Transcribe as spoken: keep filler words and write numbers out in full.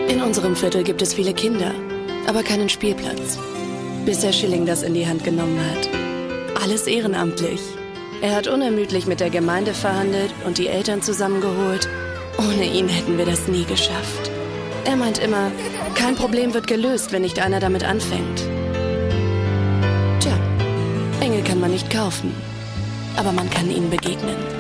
In unserem Viertel gibt es viele Kinder, aber keinen Spielplatz. Bis Herr Schilling das in die Hand genommen hat. Alles ehrenamtlich. Er hat unermüdlich mit der Gemeinde verhandelt und die Eltern zusammengeholt. Ohne ihn hätten wir das nie geschafft. Er meint immer, kein Problem wird gelöst, wenn nicht einer damit anfängt. Tja, Engel kann man nicht kaufen, aber man kann ihnen begegnen.